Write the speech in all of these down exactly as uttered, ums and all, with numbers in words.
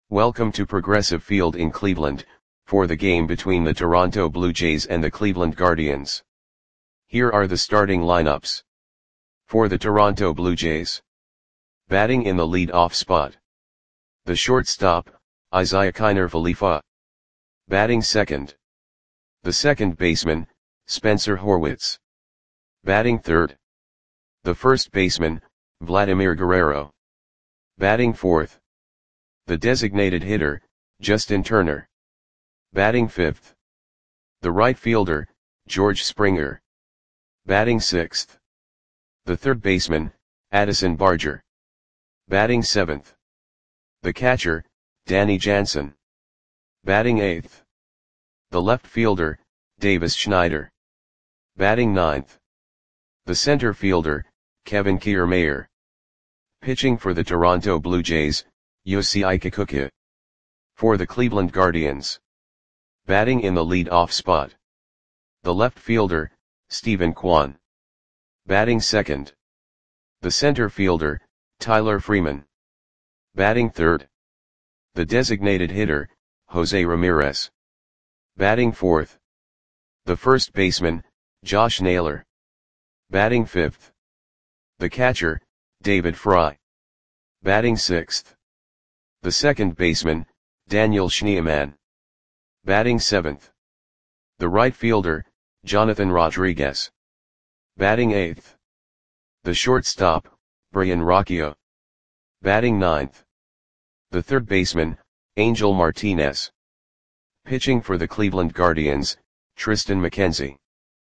Welcome to Progressive Field in Cleveland, for the game between the Toronto Blue Jays and the Cleveland Guardians. Here are the starting lineups. For the Toronto Blue Jays. Batting in the lead-off spot. The shortstop, Isiah Kiner Falefa. Batting second. The second baseman, Spencer Horwitz. Batting third. The first baseman, Vladimir Guerrero. Batting fourth. The designated hitter, Justin Turner. Batting fifth. The right fielder, George Springer. Batting sixth. The third baseman, Addison Barger. Batting seventh. The catcher, Danny Jansen. Batting eighth. The left fielder, Davis Schneider. Batting ninth. The center fielder, Kevin Kiermaier. Pitching for the Toronto Blue Jays, Yosei Kikuchi. For the Cleveland Guardians. Batting in the lead-off spot. The left fielder, Steven Kwan. Batting second. The center fielder, Tyler Freeman. Batting third. The designated hitter, Jose Ramirez. Batting fourth. The first baseman, Josh Naylor. Batting fifth. The catcher, David Fry. Batting sixth. The second baseman, Daniel Schneemann. Batting seventh. The right fielder, Jonathan Rodriguez. Batting eighth. The shortstop, Brian Rocchio. Batting ninth. The third baseman, Angel Martinez. Pitching for the Cleveland Guardians, Triston McKenzie.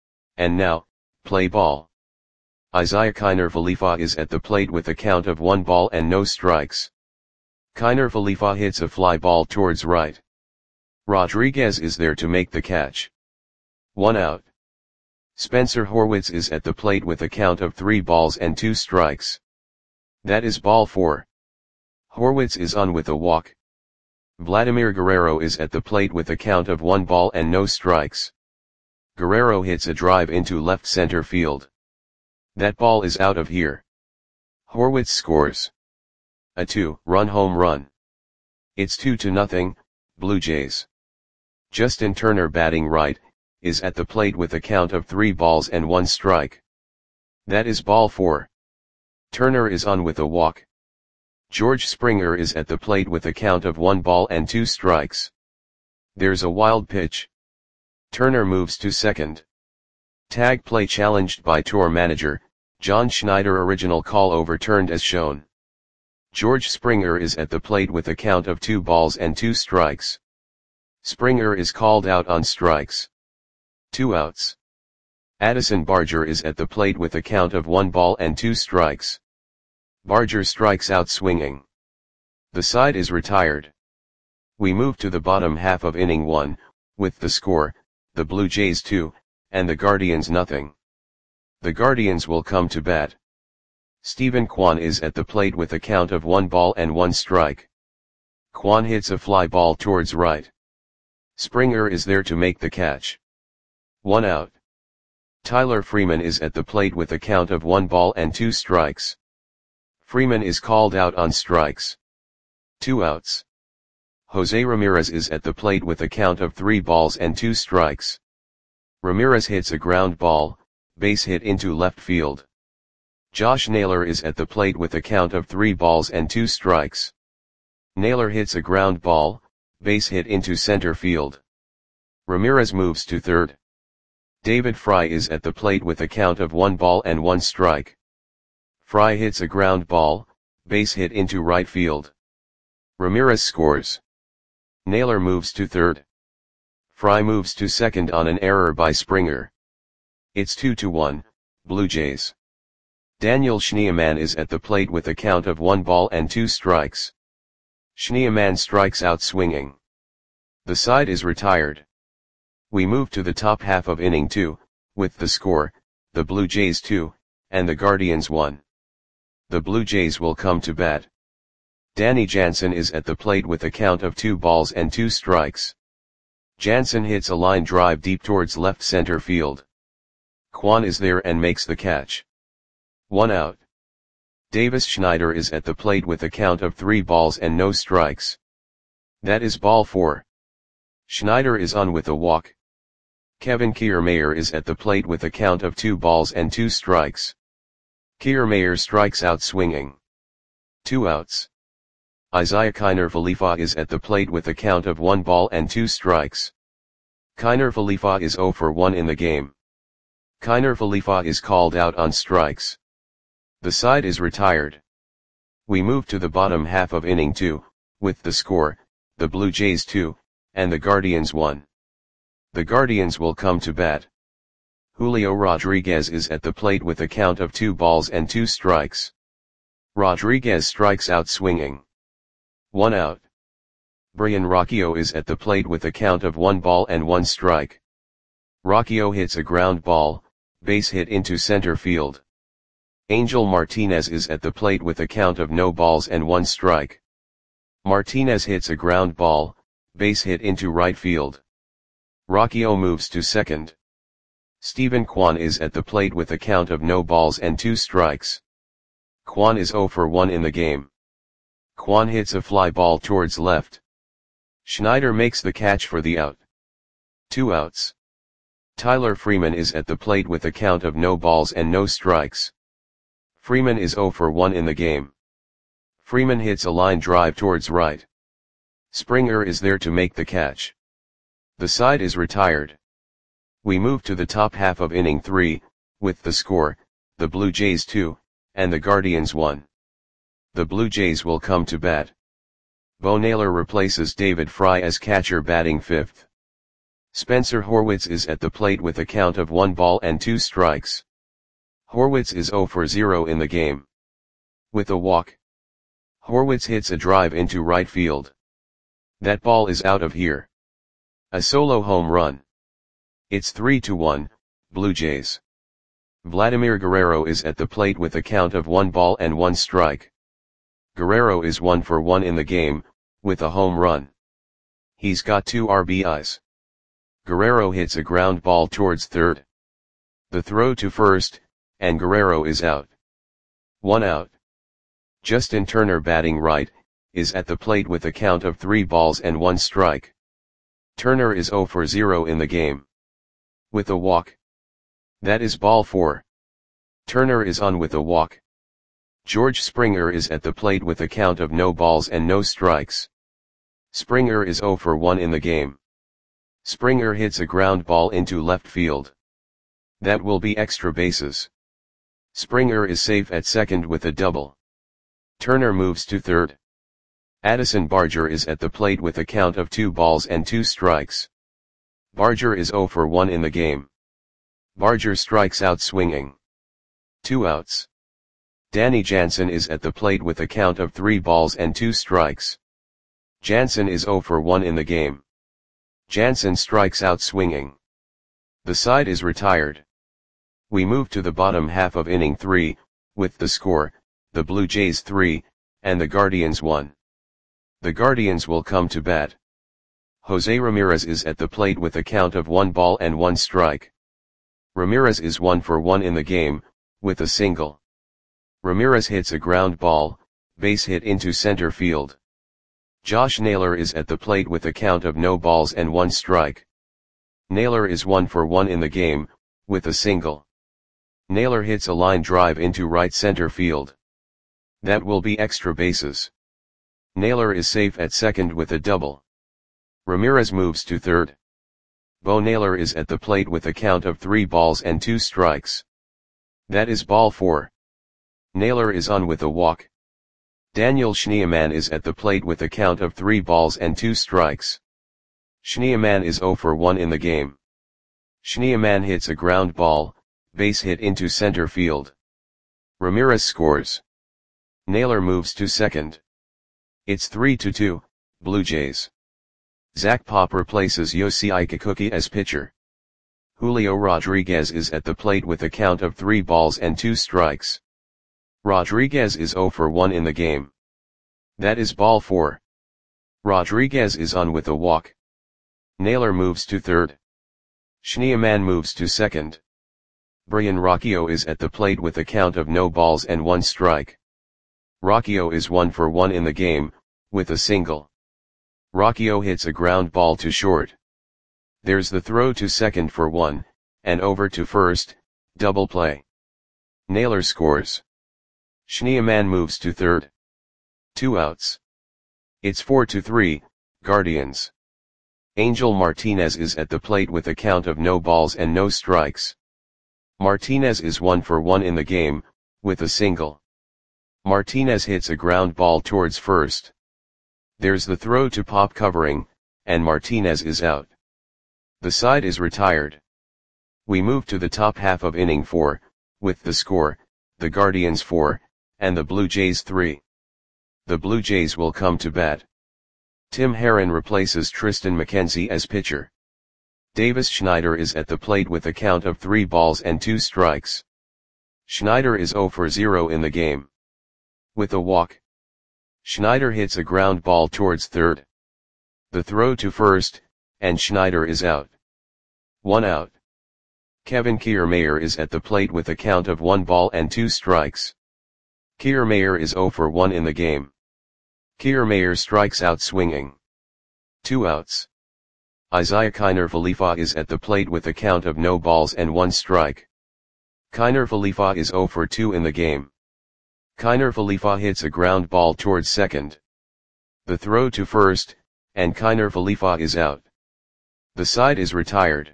And now, play ball. Isiah Kiner Falefa is at the plate with a count of one ball and no strikes. Kiner Falefa hits a fly ball towards right. Rodriguez is there to make the catch. One out. Spencer Horwitz is at the plate with a count of three balls and two strikes. That is ball four. Horwitz is on with a walk. Vladimir Guerrero is at the plate with a count of one ball and no strikes. Guerrero hits a drive into left center field. That ball is out of here. Horwitz scores a two-run home run. It's two to nothing, Blue Jays. Justin Turner, batting right, is at the plate with a count of three balls and one strike. That is ball four. Turner is on with a walk. George Springer is at the plate with a count of one ball and two strikes. There's a wild pitch. Turner moves to second. Tag play challenged by tour manager, John Schneider. Original call overturned as shown. George Springer is at the plate with a count of two balls and two strikes. Springer is called out on strikes. Two outs. Addison Barger is at the plate with a count of one ball and two strikes. Barger strikes out swinging. The side is retired. We move to the bottom half of inning one, with the score, the Blue Jays two, and the Guardians nothing. The Guardians will come to bat. Steven Kwan is at the plate with a count of one ball and one strike. Kwan hits a fly ball towards right. Springer is there to make the catch. One out. Tyler Freeman is at the plate with a count of one ball and two strikes. Freeman is called out on strikes. Two outs. Jose Ramirez is at the plate with a count of three balls and two strikes. Ramirez hits a ground ball, base hit into left field. Josh Naylor is at the plate with a count of three balls and two strikes. Naylor hits a ground ball, base hit into center field. Ramirez moves to third. David Fry is at the plate with a count of one ball and one strike. Fry hits a ground ball, base hit into right field. Ramirez scores. Naylor moves to third. Fry moves to second on an error by Springer. It's two to one, Blue Jays. Daniel Schneemann is at the plate with a count of one ball and two strikes. Schneemann strikes out swinging. The side is retired. We move to the top half of inning two, with the score, the Blue Jays two, and the Guardians one. The Blue Jays will come to bat. Danny Jansen is at the plate with a count of two balls and two strikes. Jansen hits a line drive deep towards left center field. Kwan is there and makes the catch. One out. Davis Schneider is at the plate with a count of three balls and no strikes. That is ball four. Schneider is on with a walk. Kevin Kiermaier is at the plate with a count of two balls and two strikes. Kiermaier strikes out swinging. Two outs. Isaiah Kiner Falefa is at the plate with a count of one ball and two strikes. Kiner Falefa is zero for one in the game. Kiner Falefa is called out on strikes. The side is retired. We move to the bottom half of inning two, with the score, the Blue Jays two, and the Guardians one. The Guardians will come to bat. Julio Rodriguez is at the plate with a count of two balls and two strikes. Rodriguez strikes out swinging. One out. Brian Rocchio is at the plate with a count of one ball and one strike. Rocchio hits a ground ball, base hit into center field. Angel Martinez is at the plate with a count of no balls and one strike. Martinez hits a ground ball, base hit into right field. Rocchio moves to second. Stephen Kwan is at the plate with a count of no balls and two strikes. Kwan is zero for one in the game. Kwan hits a fly ball towards left. Schneider makes the catch for the out. Two outs. Tyler Freeman is at the plate with a count of no balls and no strikes. Freeman is zero for one in the game. Freeman hits a line drive towards right. Springer is there to make the catch. The side is retired. We move to the top half of inning three, with the score, the Blue Jays two, and the Guardians one. The Blue Jays will come to bat. Bo Naylor replaces David Fry as catcher batting fifth. Spencer Horwitz is at the plate with a count of one ball and two strikes. Horwitz is zero for zero in the game. With a walk. Horwitz hits a drive into right field. That ball is out of here. A solo home run. It's three to one, Blue Jays. Vladimir Guerrero is at the plate with a count of one ball and one strike. Guerrero is one for one in the game, with a home run. He's got two R B Is. Guerrero hits a ground ball towards third. The throw to first, and Guerrero is out. One out. Justin Turner batting right, is at the plate with a count of three balls and one strike. Turner is zero for zero in the game. With a walk. That is ball four. Turner is on with a walk. George Springer is at the plate with a count of no balls and no strikes. Springer is zero for one in the game. Springer hits a ground ball into left field. That will be extra bases. Springer is safe at second with a double. Turner moves to third. Addison Barger is at the plate with a count of two balls and two strikes. Barger is zero for one in the game. Barger strikes out swinging. Two outs. Danny Jansen is at the plate with a count of three balls and two strikes. Jansen is zero for one in the game. Jansen strikes out swinging. The side is retired. We move to the bottom half of inning three, with the score, the Blue Jays three, and the Guardians one. The Guardians will come to bat. Jose Ramirez is at the plate with a count of one ball and one strike. Ramirez is one for one in the game, with a single. Ramirez hits a ground ball, base hit into center field. Josh Naylor is at the plate with a count of no balls and one strike. Naylor is one for one in the game, with a single. Naylor hits a line drive into right center field. That will be extra bases. Naylor is safe at second with a double. Ramirez moves to third. Bo Naylor is at the plate with a count of three balls and two strikes. That is ball four. Naylor is on with a walk. Daniel Schneemann is at the plate with a count of three balls and two strikes. Schneemann is zero for one in the game. Schneemann hits a ground ball, base hit into center field. Ramirez scores. Naylor moves to second. It's three to two, Blue Jays. Zach Pop replaces Yosei Kikuchi as pitcher. Julio Rodriguez is at the plate with a count of three balls and two strikes. Rodriguez is zero for one in the game. That is ball four. Rodriguez is on with a walk. Naylor moves to third. Schneemann moves to second. Brian Rocchio is at the plate with a count of no balls and one strike. Rocchio is one for one in the game, with a single. Rockio hits a ground ball to short. There's the throw to second for one, and over to first, double play. Naylor scores. Schneemann moves to third. Two outs. It's four to three, Guardians. Angel Martinez is at the plate with a count of no balls and no strikes. Martinez is one for one in the game, with a single. Martinez hits a ground ball towards first. There's the throw to Pop covering, and Martinez is out. The side is retired. We move to the top half of inning four, with the score, the Guardians four, and the Blue Jays three. The Blue Jays will come to bat. Tim Herrin replaces Triston McKenzie as pitcher. Davis Schneider is at the plate with a count of three balls and two strikes. Schneider is zero for zero in the game. With a walk. Schneider hits a ground ball towards third. The throw to first, and Schneider is out. One out. Kevin Kiermaier is at the plate with a count of one ball and two strikes. Kiermaier is zero for one in the game. Kiermaier strikes out swinging. Two outs. Isaiah Kiner Falefa is at the plate with a count of no balls and one strike. Kiner Falefa is zero for two in the game. Kiner Falefa hits a ground ball towards second. The throw to first, and Kiner Falefa is out. The side is retired.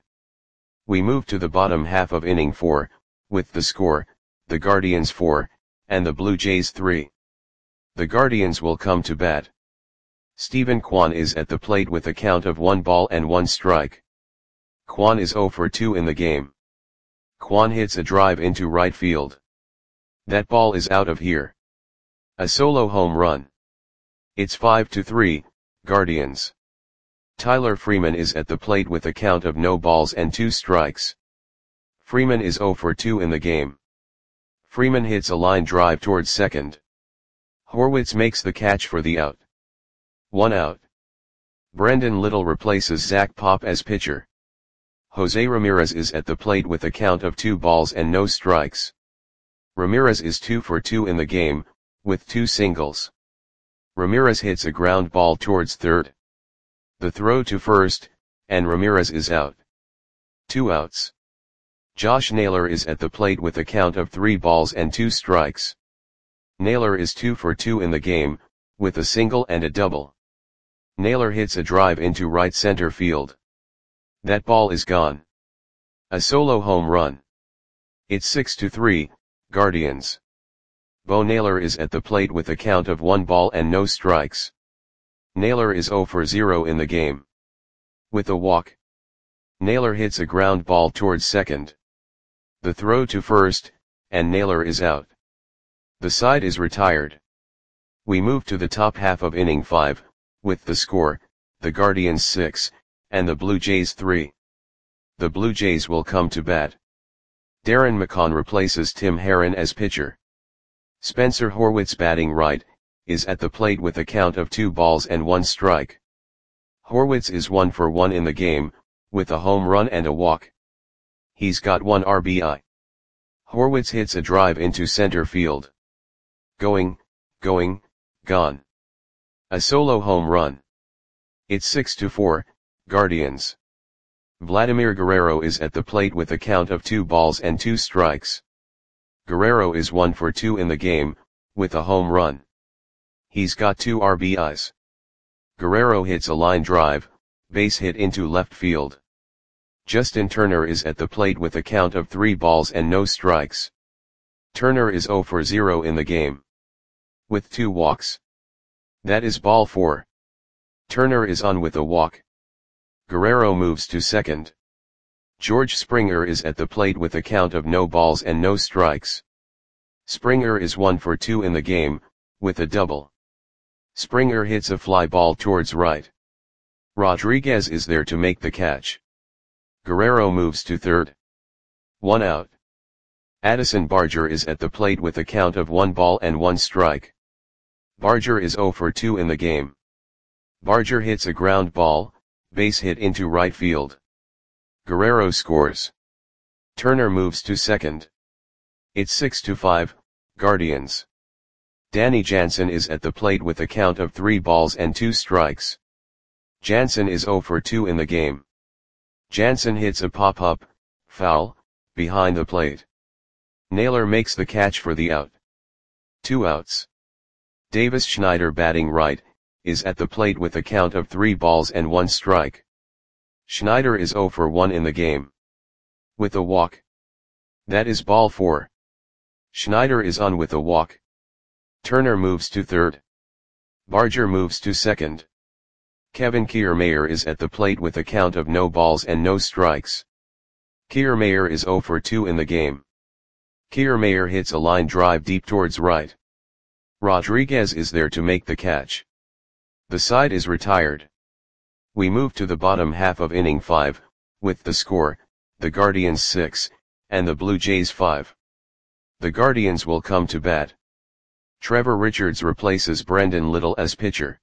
We move to the bottom half of inning four, with the score, the Guardians four, and the Blue Jays three. The Guardians will come to bat. Stephen Kwan is at the plate with a count of one ball and one strike. Kwan is zero for two in the game. Kwan hits a drive into right field. That ball is out of here. A solo home run. It's five to three, Guardians. Tyler Freeman is at the plate with a count of no balls and two strikes. Freeman is zero for two in the game. Freeman hits a line drive towards second. Horwitz makes the catch for the out. One out. Brendan Little replaces Zach Pop as pitcher. Jose Ramirez is at the plate with a count of two balls and no strikes. Ramirez is two for two in the game, with two singles. Ramirez hits a ground ball towards third. The throw to first, and Ramirez is out. Two outs. Josh Naylor is at the plate with a count of three balls and two strikes. Naylor is two for two in the game, with a single and a double. Naylor hits a drive into right center field. That ball is gone. A solo home run. It's six to three, Guardians. Bo Naylor is at the plate with a count of one ball and no strikes. Naylor is zero for zero in the game. With a walk. Naylor hits a ground ball towards second. The throw to first, and Naylor is out. The side is retired. We move to the top half of inning five, with the score, the Guardians six, and the Blue Jays three. The Blue Jays will come to bat. Darren McCann replaces Tim Herrin as pitcher. Spencer Horwitz, batting right, is at the plate with a count of two balls and one strike. Horwitz is one for one in the game, with a home run and a walk. He's got one R B I. Horwitz hits a drive into center field. Going, going, gone. A solo home run. It's six to four, Guardians. Vladimir Guerrero is at the plate with a count of two balls and two strikes. Guerrero is one for two in the game, with a home run. He's got two R B Is. Guerrero hits a line drive, base hit into left field. Justin Turner is at the plate with a count of three balls and no strikes. Turner is zero for zero in the game. With two walks. That is ball four. Turner is on with a walk. Guerrero moves to second. George Springer is at the plate with a count of no balls and no strikes. Springer is one for two in the game, with a double. Springer hits a fly ball towards right. Rodriguez is there to make the catch. Guerrero moves to third. One out. Addison Barger is at the plate with a count of one ball and one strike. Barger is zero for two in the game. Barger hits a ground ball, base hit into right field. Guerrero scores. Turner moves to second. It's six to five, Guardians. Danny Jansen is at the plate with a count of three balls and two strikes. Jansen is zero for two in the game. Jansen hits a pop-up, foul, behind the plate. Naylor makes the catch for the out. Two outs. Davis Schneider, batting right, is at the plate with a count of three balls and one strike. Schneider is zero for one in the game. With a walk. That is ball four. Schneider is on with a walk. Turner moves to third. Barger moves to second. Kevin Kiermaier is at the plate with a count of no balls and no strikes. Kiermaier is zero for two in the game. Kiermaier hits a line drive deep towards right. Rodriguez is there to make the catch. The side is retired. We move to the bottom half of inning five, with the score, the Guardians six, and the Blue Jays five. The Guardians will come to bat. Trevor Richards replaces Brendan Little as pitcher.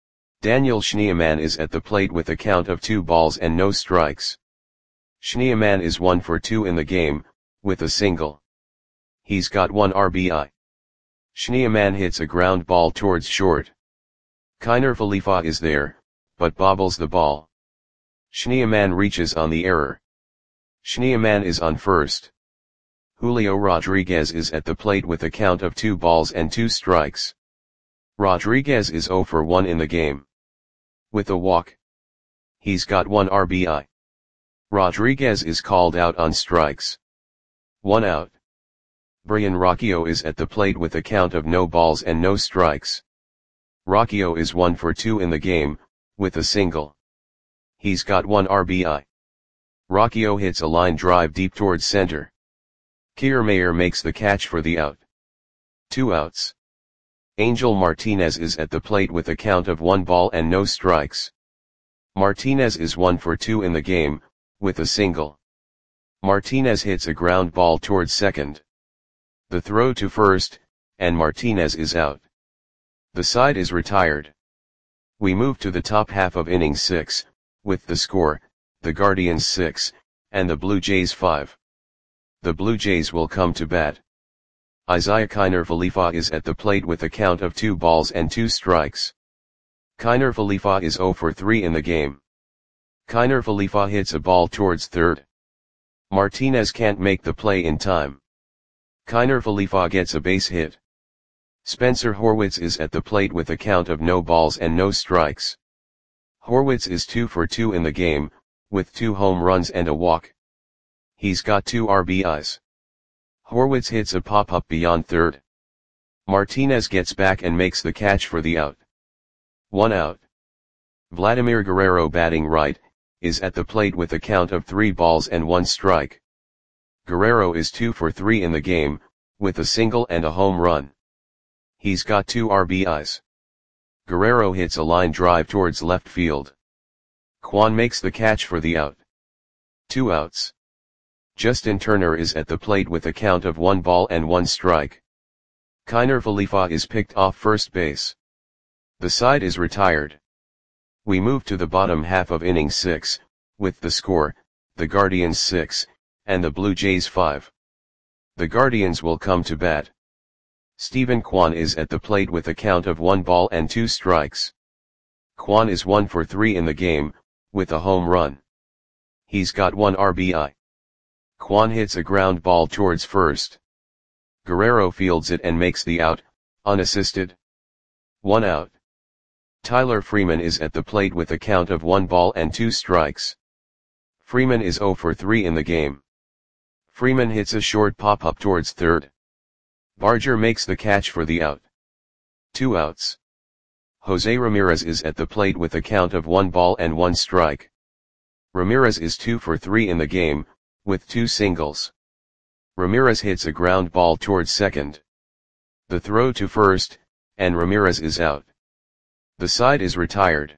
Daniel Schneemann is at the plate with a count of two balls and no strikes. Schneemann is one for two in the game, with a single. He's got one R B I. Schneemann hits a ground ball towards short. Kiner Falefa is there, but bobbles the ball. Schneemann reaches on the error. Schneemann is on first. Julio Rodriguez is at the plate with a count of two balls and two strikes. Rodriguez is zero for one in the game. With a walk. He's got one R B I. Rodriguez is called out on strikes. One out. Brian Rocchio is at the plate with a count of no balls and no strikes. Rocchio is one for two in the game, with a single. He's got one R B I. Rocchio hits a line drive deep towards center. Kiermaier makes the catch for the out. Two outs. Angel Martinez is at the plate with a count of one ball and no strikes. Martinez is one for two in the game, with a single. Martinez hits a ground ball towards second. The throw to first, and Martinez is out. The side is retired. We move to the top half of inning six, with the score, the Guardians six, and the Blue Jays five. The Blue Jays will come to bat. Isaiah Kiner Falefa is at the plate with a count of two balls and two strikes. Kiner Falefa is zero for three in the game. Kiner Falefa hits a ball towards third. Martinez can't make the play in time. Kiner Falefa gets a base hit. Spencer Horwitz is at the plate with a count of no balls and no strikes. Horwitz is two for two in the game, with two home runs and a walk. He's got two R B Is. Horwitz hits a pop-up beyond third. Martinez gets back and makes the catch for the out. One out. Vladimir Guerrero, batting right, is at the plate with a count of three balls and one strike. Guerrero is two for three in the game, with a single and a home run. He's got two R B Is. Guerrero hits a line drive towards left field. Kwan makes the catch for the out. Two outs. Justin Turner is at the plate with a count of one ball and one strike. Kiner Falefa is picked off first base. The side is retired. We move to the bottom half of inning six, with the score, the Guardians six, and the Blue Jays five. The Guardians will come to bat. Stephen Kwan is at the plate with a count of one ball and two strikes. Kwan is one for three in the game, with a home run. He's got one R B I. Kwan hits a ground ball towards first. Guerrero fields it and makes the out, unassisted. One out. Tyler Freeman is at the plate with a count of one ball and two strikes. Freeman is zero for three in the game. Freeman hits a short pop-up towards third. Barger makes the catch for the out. Two outs. Jose Ramirez is at the plate with a count of one ball and one strike. Ramirez is two for three in the game, with two singles. Ramirez hits a ground ball towards second. The throw to first, and Ramirez is out. The side is retired.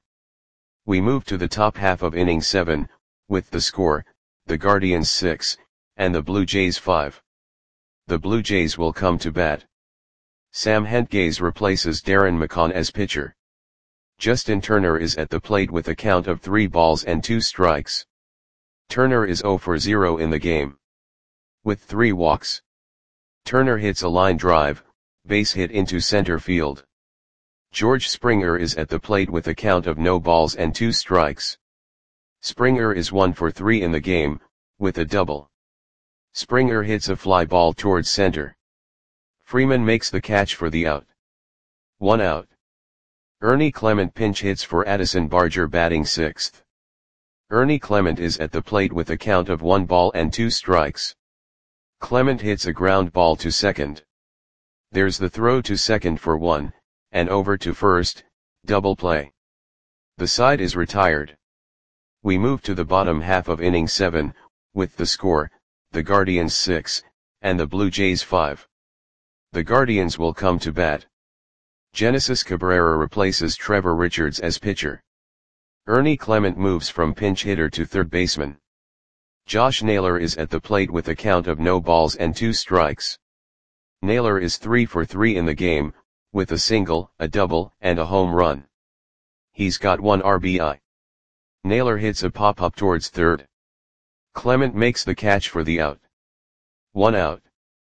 We move to the top half of inning seven, with the score, the Guardians six, and the Blue Jays five. The Blue Jays will come to bat. Sam Hentges replaces Darren McCann as pitcher. Justin Turner is at the plate with a count of three balls and two strikes. Turner is zero for zero in the game. With three walks. Turner hits a line drive, base hit into center field. George Springer is at the plate with a count of no balls and two strikes. Springer is one for three in the game, with a double. Springer hits a fly ball towards center. Freeman makes the catch for the out. One out. Ernie Clement pinch hits for Addison Barger batting sixth. Ernie Clement is at the plate with a count of one ball and two strikes. Clement hits a ground ball to second. There's the throw to second for one, and over to first, double play. The side is retired. We move to the bottom half of inning seven, with the score, the Guardians six, and the Blue Jays five. The Guardians will come to bat. Genesis Cabrera replaces Trevor Richards as pitcher. Ernie Clement moves from pinch hitter to third baseman. Josh Naylor is at the plate with a count of no balls and two strikes. Naylor is three for three in the game, with a single, a double, and a home run. He's got one R B I. Naylor hits a pop-up towards third. Clement makes the catch for the out. One out.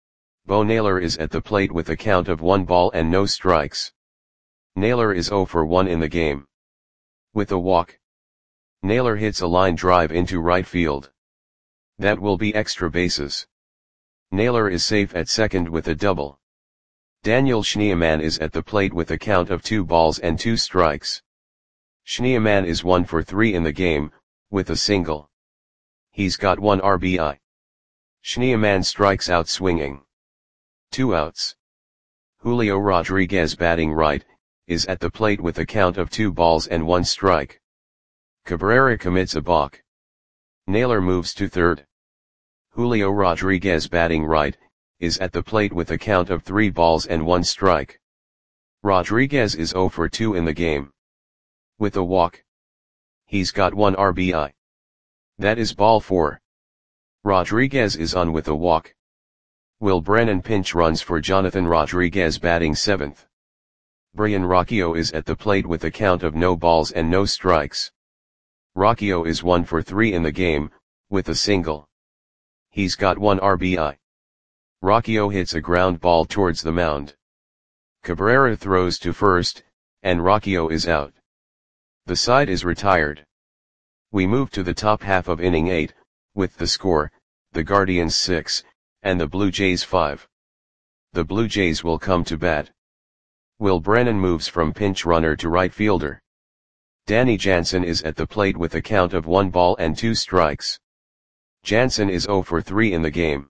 Bo Naylor is at the plate with a count of one ball and no strikes. Naylor is zero for one in the game. With a walk. Naylor hits a line drive into right field. That will be extra bases. Naylor is safe at second with a double. Daniel Schneemann is at the plate with a count of two balls and two strikes. Schneemann is one for three in the game, with a single. He's got one R B I. Schneemann strikes out swinging. Two outs. Julio Rodriguez batting right, is at the plate with a count of two balls and one strike. Cabrera commits a balk. Naylor moves to third. Julio Rodriguez batting right, is at the plate with a count of three balls and one strike. Rodriguez is zero for two in the game. With a walk. He's got one R B I. That is ball four. Rodriguez is on with a walk. Will Brennan pinch runs for Jonathan Rodriguez batting seventh. Brian Rocchio is at the plate with a count of no balls and no strikes. Rocchio is one for three in the game, with a single. He's got one R B I. Rocchio hits a ground ball towards the mound. Cabrera throws to first, and Rocchio is out. The side is retired. We move to the top half of inning eight, with the score, the Guardians six, and the Blue Jays five. The Blue Jays will come to bat. Will Brennan moves from pinch runner to right fielder. Danny Jansen is at the plate with a count of one ball and two strikes. Jansen is zero for three in the game.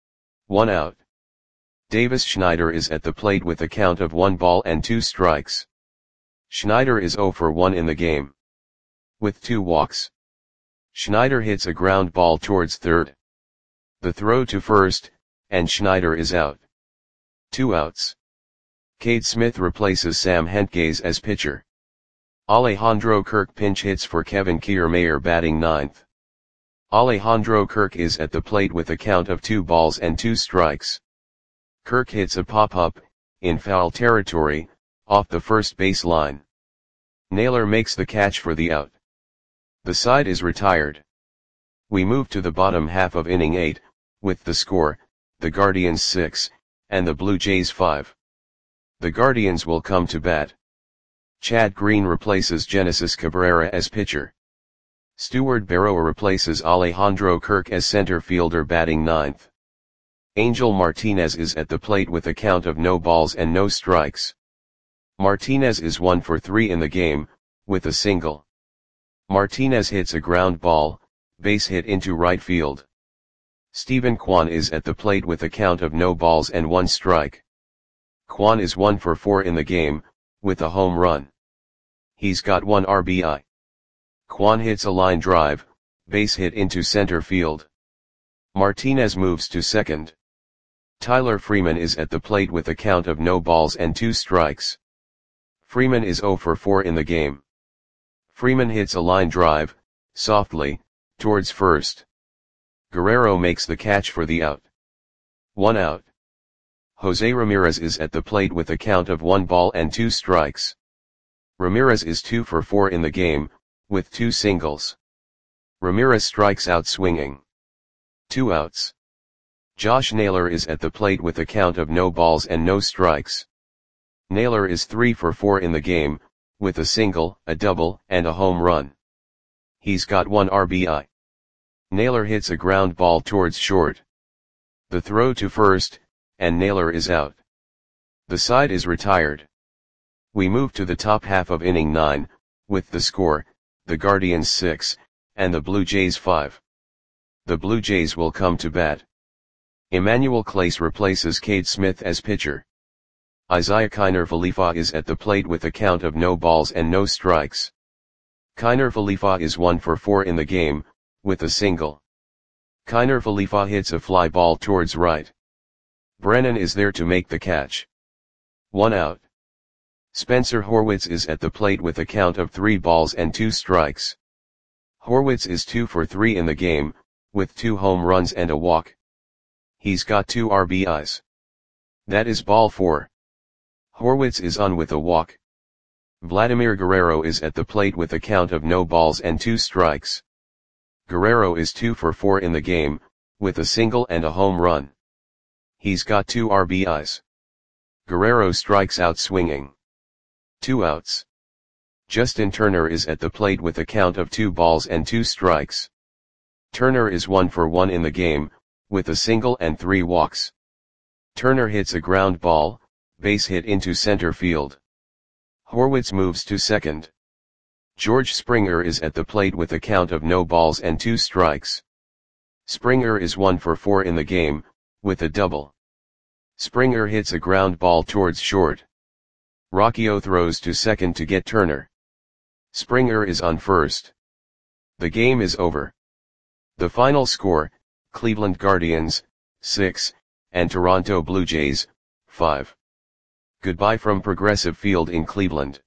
One out. Davis Schneider is at the plate with a count of one ball and two strikes. Schneider is zero for one in the game. With two walks. Schneider hits a ground ball towards third. The throw to first, and Schneider is out. Two outs. Cade Smith replaces Sam Hentges as pitcher. Alejandro Kirk pinch hits for Kevin Kiermaier batting ninth. Alejandro Kirk is at the plate with a count of two balls and two strikes. Kirk hits a pop-up, in foul territory, off the first base line. Naylor makes the catch for the out. The side is retired. We move to the bottom half of inning eight, with the score, the Guardians six, and the Blue Jays five. The Guardians will come to bat. Chad Green replaces Genesis Cabrera as pitcher. Stuart Barrow replaces Alejandro Kirk as center fielder batting ninth. Angel Martinez is at the plate with a count of no balls and no strikes. Martinez is one for three in the game, with a single. Martinez hits a ground ball, base hit into right field. Stephen Kwan is at the plate with a count of no balls and one strike. Kwan is one for four in the game, with a home run. He's got one R B I. Kwan hits a line drive, base hit into center field. Martinez moves to second. Tyler Freeman is at the plate with a count of no balls and two strikes. Freeman is zero for four in the game. Freeman hits a line drive, softly, towards first. Guerrero makes the catch for the out. One out. Jose Ramirez is at the plate with a count of one ball and two strikes. Ramirez is two for four in the game, with two singles. Ramirez strikes out swinging. Two outs. Josh Naylor is at the plate with a count of no balls and no strikes. Naylor is three for four in the game, with a single, a double, and a home run. He's got one R B I. Naylor hits a ground ball towards short. The throw to first, and Naylor is out. The side is retired. We move to the top half of inning nine, with the score, the Guardians six, and the Blue Jays five. The Blue Jays will come to bat. Emmanuel Clase replaces Cade Smith as pitcher. Isiah Kiner Falefa is at the plate with a count of no balls and no strikes. Kiner Falefa is one for four in the game, with a single. Kiner Falefa hits a fly ball towards right. Brennan is there to make the catch. One out. Spencer Horwitz is at the plate with a count of three balls and two strikes. Horwitz is two for three in the game, with two home runs and a walk. He's got two R B Is. That is ball four. Horwitz is on with a walk. Vladimir Guerrero is at the plate with a count of no balls and two strikes. Guerrero is two for four in the game, with a single and a home run. He's got two R B Is. Guerrero strikes out swinging. Two outs. Justin Turner is at the plate with a count of two balls and two strikes. Turner is one for one in the game, with a single and three walks. Turner hits a ground ball, base hit into center field. Horwitz moves to second. George Springer is at the plate with a count of no balls and two strikes. Springer is one for four in the game, with a double. Springer hits a ground ball towards short. Rocchio throws to second to get Turner. Springer is on first. The game is over. The final score, Cleveland Guardians, six, and Toronto Blue Jays, five. Goodbye from Progressive Field in Cleveland.